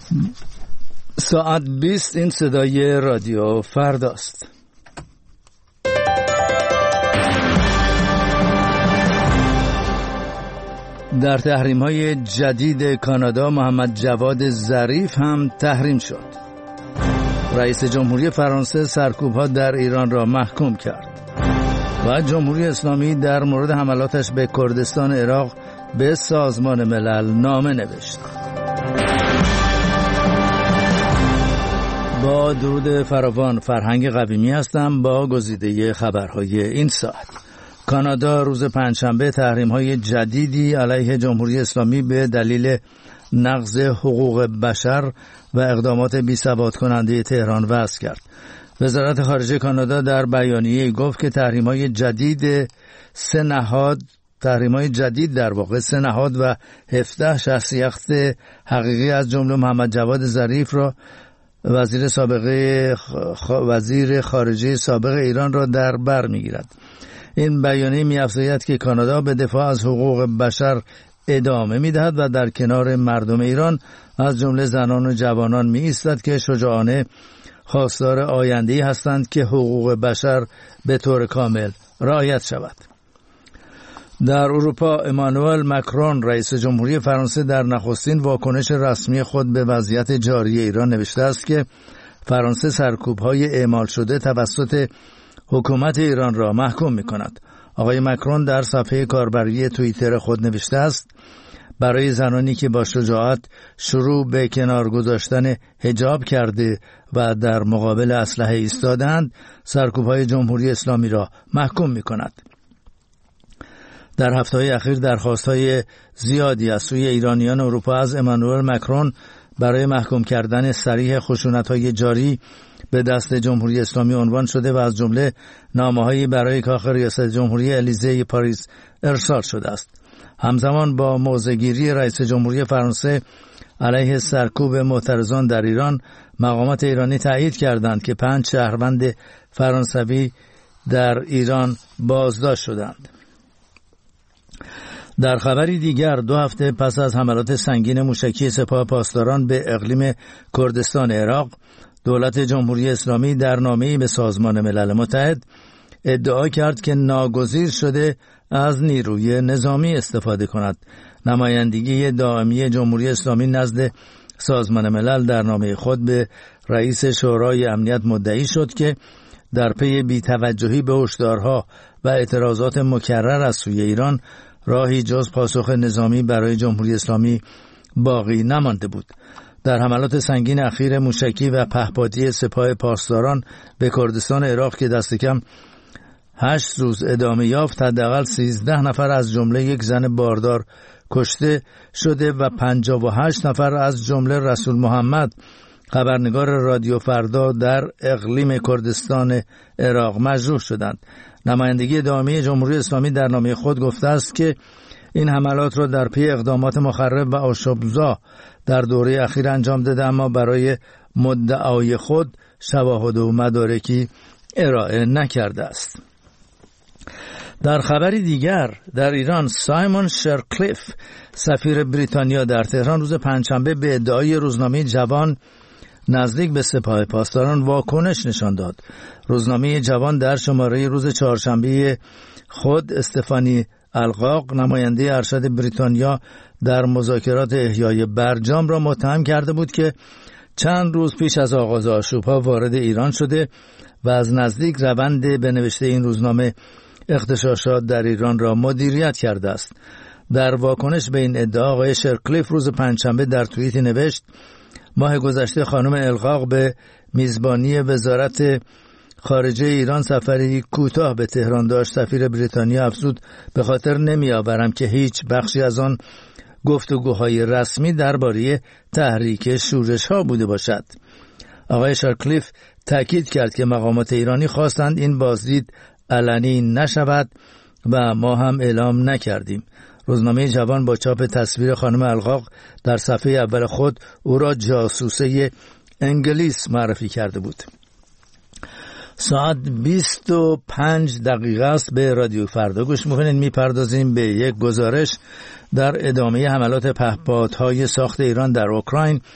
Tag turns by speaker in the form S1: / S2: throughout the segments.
S1: ساعت 20 این صدای رادیو فرداست. در تحریم‌های جدید کانادا محمد جواد ظریف هم تحریم شد. رئیس جمهوری فرانسه سرکوب‌ها در ایران را محکوم کرد و جمهوری اسلامی در مورد حملاتش به کردستان عراق به سازمان ملل نامه نوشت. با درود فراوان، فرهنگ قویمی هستم با گزیده خبرهای این ساعت. کانادا روز پنجشنبه تحریم‌های جدیدی علیه جمهوری اسلامی به دلیل نقض حقوق بشر و اقدامات بی‌ثبات کننده تهران وضع کرد. وزارت خارجه کانادا در بیانیه‌ای گفت که تحریم‌های جدید سه نهاد و 17 شخصیت حقیقی از جمله محمد جواد ظریف را وزیر خارجه سابق ایران را در بر می‌گیرد. این بیانیه می‌افزاید که کانادا به دفاع از حقوق بشر ادامه می‌دهد و در کنار مردم ایران از جمله زنان و جوانان می‌ایستد که شجاعانه خواستار آینده‌ای هستند که حقوق بشر به طور کامل رعایت شود. در اروپا امانوئل مکرون رئیس جمهوری فرانسه در نخستین واکنش رسمی خود به وضعیت جاری ایران نوشته است که فرانسه سرکوب‌های اعمال شده توسط حکومت ایران را محکوم می‌کند. آقای مکرون در صفحه کاربری توییتر خود نوشته است: برای زنانی که با شجاعت شروع به کنار گذاشتن حجاب کرده و در مقابل اسلحه ایستادند، سرکوب‌های جمهوری اسلامی را محکوم می‌کند. در هفته‌های اخیر درخواست‌های زیادی از سوی ایرانیان اروپا از امانوئل مکرون برای محکوم کردن صریح خشونت‌های جاری به دست جمهوری اسلامی عنوان شده و از جمله نامه‌هایی برای کاخ ریاست جمهوری الیزه پاریس ارسال شده است. همزمان با موضع‌گیری رئیس جمهوری فرانسه علیه سرکوب معترضان در ایران، مقامات ایرانی تایید کردند که 5 شهروند فرانسوی در ایران بازداشت شدند. در خبری دیگر، 2 هفته پس از حملات سنگین موشکی سپاه پاسداران به اقلیم کردستان عراق، دولت جمهوری اسلامی در نامه‌ای به سازمان ملل متحد ادعا کرد که ناگزیر شده از نیروی نظامی استفاده کند. نمایندگی دائمی جمهوری اسلامی نزد سازمان ملل در نامه خود به رئیس شورای امنیت مدعی شد که در پی بی‌توجهی به هشدارها و اعتراضات مکرر از سوی ایران راهی جز پاسخ نظامی برای جمهوری اسلامی باقی نمانده بود. در حملات سنگین اخیر موشکی و پهپادی سپاه پاسداران به کردستان عراق که دست کم 8 روز ادامه یافت، حداقل 13 نفر از جمله یک زن باردار کشته شده و 58 نفر از جمله رسول محمد، خبرنگار رادیو فردا در اقلیم کردستان عراق، مجروح شدند. نمایندگی دائمی جمهوری اسلامی در نامه خود گفته است که این حملات را در پی اقدامات مخرب و آشوب‌زا در دوره اخیر انجام داده، اما برای مدعای خود شواهد و مدارکی ارائه نکرده است. در خبری دیگر، در ایران سایمون شرکلیف سفیر بریتانیا در تهران روز پنجشنبه به ادعای روزنامه جوان نزدیک به سپاه پاسداران واکنش نشان داد. روزنامه جوان در شماره روز چهارشنبه خود استفانی القاق، نماینده ارشد بریتانیا در مذاکرات احیای برجام، را متهم کرده بود که چند روز پیش از آغاز آشوب‌ها وارد ایران شده و از نزدیک روند به نوشته این روزنامه اغتشاشات در ایران را مدیریت کرده است. در واکنش به این ادعا، آقای شرکلیف روز پنجشنبه در توییتی نوشت: ماه گذشته خانم القاق به میزبانی وزارت خارجه ایران سفری کوتاه به تهران داشت. سفیر بریتانیا افزود: به خاطر نمی آورم که هیچ بخشی از آن گفتگوهای رسمی درباره تحریک شورش ها بوده باشد. آقای شرکلیف تاکید کرد که مقامات ایرانی خواستند این بازدید علنی نشود و ما هم اعلام نکردیم. روزنامه جوان با چاپ تصویر خانم القاق در صفحه اول خود او را جاسوسه انگلیس معرفی کرده بود. ساعت 25 دقیقه است. به رادیو فردا گوش می‌کنید. می‌پردازیم به یک گزارش در ادامه حملات پهپادهای ساخت ایران در اوکراین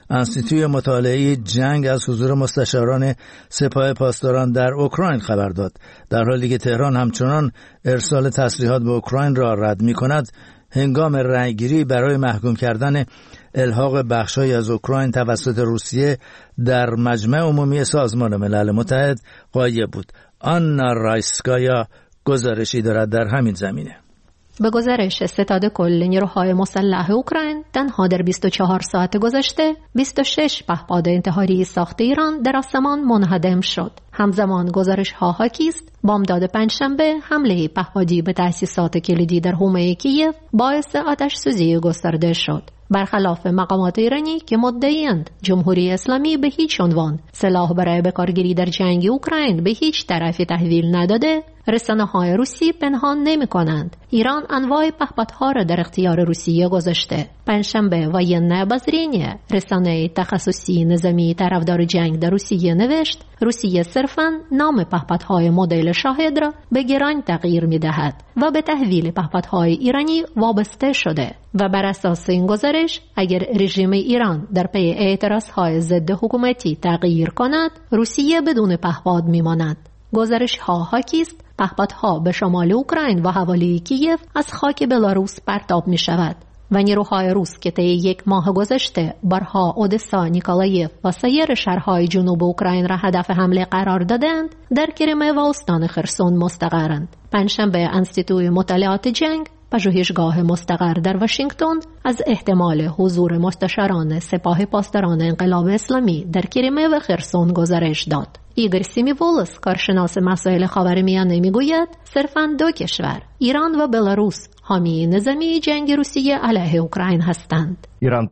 S1: انستیتوی مطالعه جنگ از حضور مستشاران سپاه پاسداران در اوکراین خبر داد. در حالی که تهران همچنان ارسال تسلیحات به اوکراین را رد می‌کند، هنگام رأیگیری برای محکوم کردن الحاق بخش‌هایی از اوکراین توسط روسیه در مجمع عمومی سازمان ملل متحد غایب بود. آنا رایسکایا گزارشی دارد در همین زمینه.
S2: به گزارش ستاد کل نیروهای مسلح اوکراین، تنها در 24 ساعت گذشته 26 پهپاد انتحاری ساخت ایران در آسمان منهدم شد. همزمان گزارش ها حاکی است بامداد پنجشنبه حمله پهپادی به تأسیسات کلیدی در حومه کیف باعث آتش سوزی گسترده شد. برخلاف مقامات ایرانی که مدعی‌اند جمهوری اسلامی به هیچ عنوان سلاح برای بکارگیری در جنگ اوکراین به هیچ طرفی تحویل نداده، رسانه‌های روسی پنهان نمی‌کنند ایران انواع پهپادها را در اختیار روسیه گذاشته. پنجشنبه военное обозрение، رسانه تخصصی نظامی طرفدار جنگ در روسیه نوشت روسیه صرفاً نام پهپادهای مدل شاهد را به گران تغییر می‌دهد و به تحویل پهپادهای ایرانی وابسته شده و بر اساس این گزارش اگر رژیم ایران در پی اعتراضهای ضد حکومتی تغییر کند، روسیه بدون پهپاد می‌ماند. گزارش ها حاکی است پهپادها به شمال اوکراین و حوالی کیف از خاک بلاروس پرتاب می شود و نیروهای روس که طی یک ماه گذشته بارها اودسا، نیکولایف و سایر شهرهای جنوب اوکراین را هدف حمله قرار دادند، در کریمه و استان خرسون مستقرند. پنجشنبه انستیتوی مطالعات جنگ، پژوهشگاه مستقر در واشنگتن، از احتمال حضور مستشاران سپاه پاسداران انقلاب اسلامی در کریمه و خرسون گزارش داد. ایگور سیمیولوس، کارشناس مسائل خاورمیانه، میگوید صرفاً دو کشور، ایران و بلاروس، حامی نظامی جنگ روسیه علیه اوکراین هستند.
S3: ایران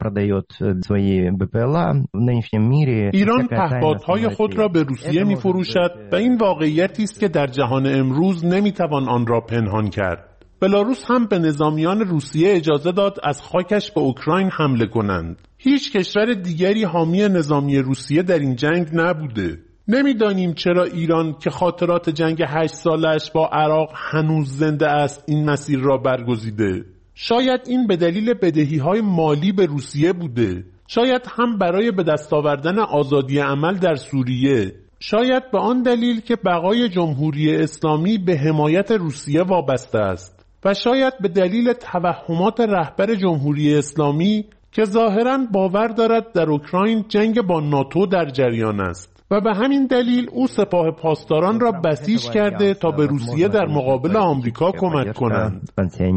S4: پهپادهای خود را به روسیه می‌فروشد و این واقعیتی است که در جهان امروز نمی‌توان آن را پنهان کرد. بلاروس هم به نظامیان روسیه اجازه داد از خاکش به اوکراین حمله کنند. هیچ کشور دیگری حامی نظامی روسیه در این جنگ نبوده. نمیدانیم چرا ایران که خاطرات جنگ 8 سالش با عراق هنوز زنده است این مسیر را برگزیده. شاید این به دلیل بدهی‌های مالی به روسیه بوده. شاید هم برای به دست آوردن آزادی عمل در سوریه. شاید به آن دلیل که بقای جمهوری اسلامی به حمایت روسیه وابسته است. و شاید به دلیل توهمات رهبر جمهوری اسلامی که ظاهراً باور دارد در اوکراین جنگ با ناتو در جریان است و به همین دلیل او سپاه پاسداران را بسیج کرده تا به روسیه در مقابل آمریکا کمک کنند.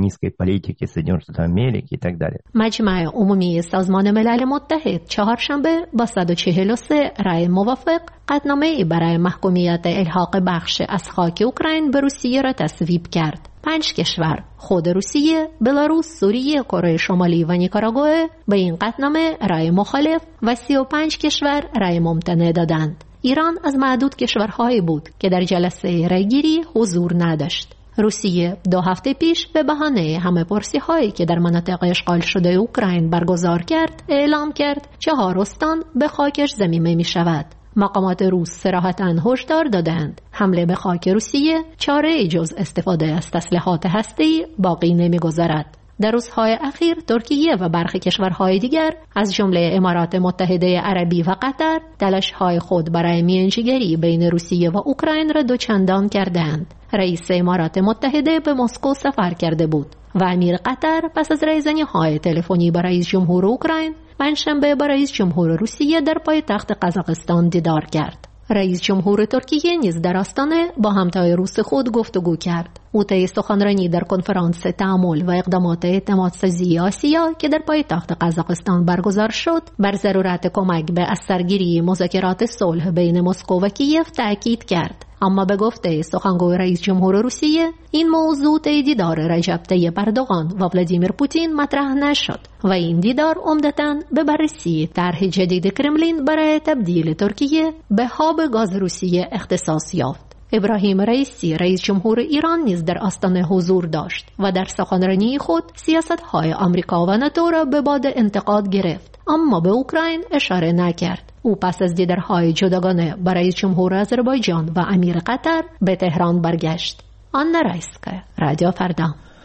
S2: مجمع عمومی سازمان ملل متحد چهارشنبه با 143 رأی موافق قطعنامه‌ای برای محکومیت الحاق بخش از خاک اوکراین به روسیه را تصویب کرد. 5 کشور، خود روسیه، بلاروس، سوریه، کره شمالی و نیکاراگوئه به این قطعنامه رأی مخالف و 35 کشور رأی ممتنع دادند. ایران از معدود کشورهایی بود که در جلسه رأیگیری حضور نداشت. روسیه 2 هفته پیش به بهانه همه پرسی هایی که در مناطق اشغال شده اوکراین برگزار کرد، اعلام کرد 4 استان به خاکش ضمیمه می شود. مقامات روس صراحتاً هشدار دادند حمله به خاک روسیه چاره‌ای جز استفاده از تسلیحات هسته‌ای باقی نمی‌گذارد. در روزهای اخیر ترکیه و برخی کشورهای دیگر از جمله امارات متحده عربی و قطر تلاش‌های خود برای میانجیگری بین روسیه و اوکراین را دوچندان کردند. رئیس امارات متحده به مسکو سفر کرده بود و امیر قطر پس از رایزنی‌های تلفنی با رئیس جمهور اوکراین پنجشنبه با رئیس جمهور روسیه در پایتخت قزاقستان دیدار کرد. رئیس جمهور ترکیه نیز در آستانه با همتای روس خود گفتگو کرد. او طی سخنرانی در کنفرانس تعامل و اقدامات اعتمادسازی آسیا که در پایتخت قزاقستان برگزار شد، بر ضرورت کمک به از سرگیری مذاکرات صلح بین مسکو و کیف تأکید کرد. اما به گفته سخنگوی رئیس جمهور روسیه، این موضوع طی دیدار رجب طیب اردوغان و ولادیمیر پوتین مطرح نشد و این دیدار عمدتاً به بررسی طرح جدید کرملین برای تبدیل ترکیه به هاب گاز روسیه اختصاص یافت. ابراهیم رئیسی رئیس جمهور ایران نیز در آستانه حضور داشت و در سخنرانی خود سیاست‌های آمریکا و ناتو را به باد انتقاد گرفت، اما به اوکراین اشاره نکرد. او پس از دیدارهای جداگانه با رئیس جمهور آذربایجان و امیر قطر به تهران برگشت. آنا رایسکا، رادیو فردا.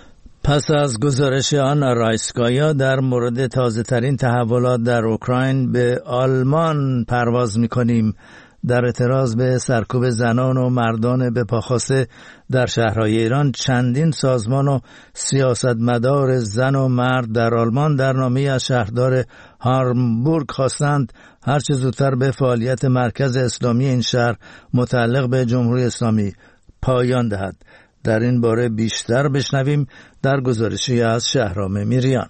S1: پس از گزارش آن رایسکایا در مورد تازه ترین تحولات در اوکراین به آلمان پرواز می‌کنیم. در اعتراض به سرکوب زنان و مردان به پاخاسته در شهرهای ایران، چندین سازمان و سیاستمدار زن و مرد در آلمان در نامه از شهردار هامبورگ خواستند هرچه زودتر به فعالیت مرکز اسلامی این شهر متعلق به جمهوری اسلامی پایان دهد. در این باره بیشتر بشنویم در گزارشی از شهرام میریان.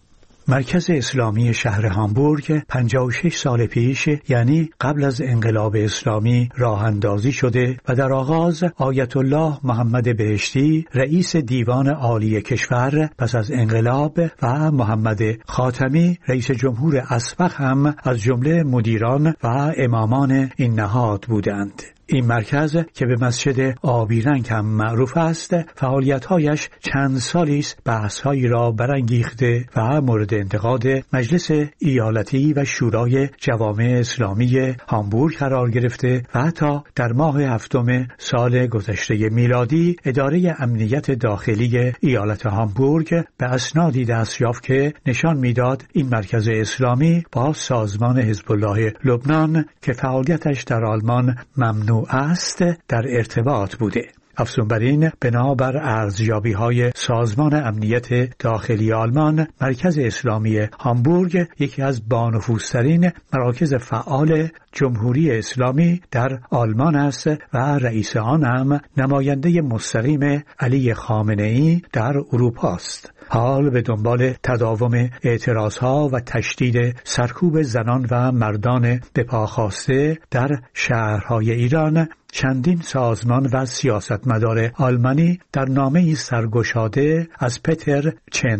S3: مرکز اسلامی شهر هامبورگ 56 سال پیش، یعنی قبل از انقلاب اسلامی، راه اندازی شده و در آغاز آیت الله محمد بهشتی رئیس دیوان عالی کشور پس از انقلاب و محمد خاتمی رئیس جمهور اسبق هم از جمله مدیران و امامان این نهاد بودند. این مرکز که به مسجد آبی رنگ هم معروف است، فعالیت‌هایش چند سالی است بحث‌هایی را برانگیخته و مورد انتقاد مجلس ایالتی و شورای جوامع اسلامی هامبورگ قرار گرفته و حتی در ماه هفتم سال گذشته میلادی اداره امنیت داخلی ایالت هامبورگ به اسنادی دست یافت که نشان می‌داد این مرکز اسلامی با سازمان حزب الله لبنان که فعالیتش در آلمان ممنوع است در ارتباط بوده. افزون بر این، بنابر ارزیابی‌های سازمان امنیت داخلی آلمان، مرکز اسلامی هامبورگ یکی از بانفوذترین مراکز فعال جمهوری اسلامی در آلمان است و رئیس آن هم نماینده مستقیم علی خامنه‌ای در اروپا است. حال به دنبال تداوم اعتراضها و تشدید سرکوب زنان و مردان به پا خاسته در شهرهای ایران، چندین سازمان و سیاستمدار آلمانی در نامه‌ای سرگشاده از پتر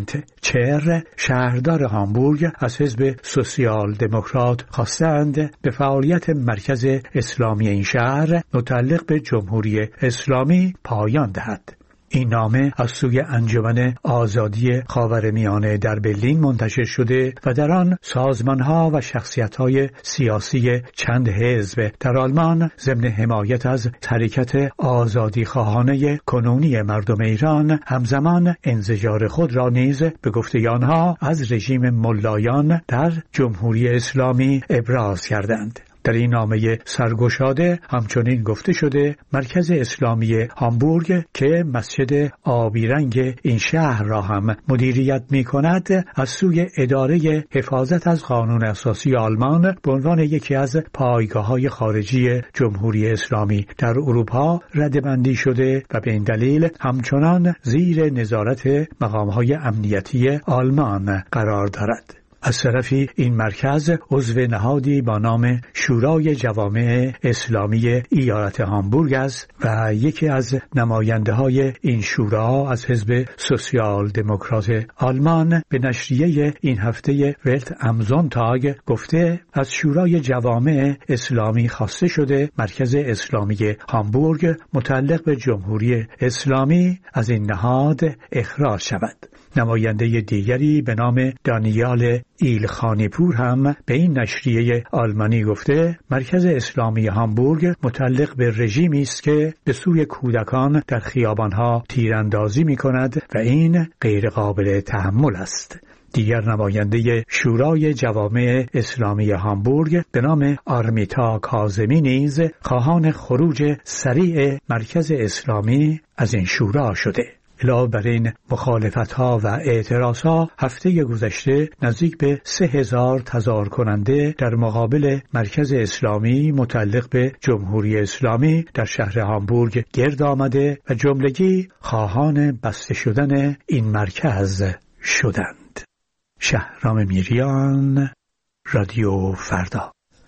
S3: چنتچر، شهردار هامبورگ، از حزب سوسیال دموکرات خواستند به فعالیت مرکز اسلامی این شهر متعلق به جمهوری اسلامی پایان دهد. این نامه از سوی انجمن آزادی خاورمیانه در برلین منتشر شده و در آن سازمان‌ها و شخصیت‌های سیاسی چند حزب در آلمان ضمن حمایت از حرکت آزادیخواهانه کنونی مردم ایران همزمان انزجار خود را نیز به گفته آنها از رژیم ملایان در جمهوری اسلامی ابراز کردند. در این نامه سرگشاده همچنین گفته شده مرکز اسلامی هامبورگ که مسجد آبی رنگ این شهر را هم مدیریت می کند، از سوی اداره حفاظت از قانون اساسی آلمان به عنوان یکی از پایگاه‌های خارجی جمهوری اسلامی در اروپا ردبندی شده و به این دلیل همچنان زیر نظارت مقام‌های امنیتی آلمان قرار دارد. از طرفی این مرکز عضو نهادی با نام شورای جوامع اسلامی ایالت هامبورگ است و یکی از نماینده‌های این شورا از حزب سوسیال دموکرات آلمان به نشریه این هفته ولت ام زونتاگ گفته از شورای جوامع اسلامی خواسته شده مرکز اسلامی هامبورگ متعلق به جمهوری اسلامی از این نهاد اخراج شود. نماینده دیگری به نام دانیال ایلخانیپور هم به این نشریه آلمانی گفته مرکز اسلامی هامبورگ متعلق به رژیمی است که به سوی کودکان در خیابانها تیراندازی می کند و این غیر قابل تحمل است. دیگر نماینده شورای جوامع اسلامی هامبورگ به نام آرمیتا کاظمی نیز خواهان خروج سریع مرکز اسلامی از این شورا شده. علاوه بر این مخالفت‌ها و اعتراض‌ها، هفته گذشته نزدیک به 3000 تظاهر کننده در مقابل مرکز اسلامی متعلق به جمهوری اسلامی در شهر هامبورگ گرد آمده و جملگی خواهان بسته شدن این مرکز شدند. شهرام میریان، رادیو فردا.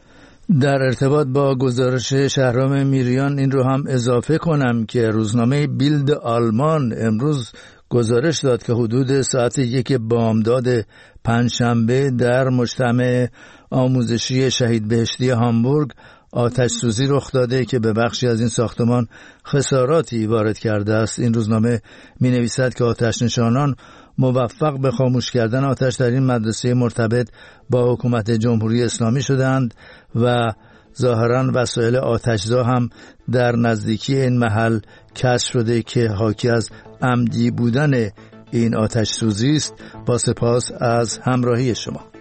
S1: در ارتباط با گزارش شهرام میریان این رو هم اضافه کنم که روزنامه بیلد آلمان امروز گزارش داد که حدود ساعت 1 بامداد پنجشنبه در مجتمع آموزشی شهید بهشتی هامبورگ آتش سوزی رخ داده که به بخشی از این ساختمان خساراتی وارد کرده است. این روزنامه می نویسد که آتش نشانان موفق به خاموش کردن آتش در این مدرسه مرتبط با حکومت جمهوری اسلامی شدند و ظاهراً وسایل آتشزا هم در نزدیکی این محل کشف شده که حاکی از عمدی بودن این آتش سوزی است. با سپاس از همراهی شما.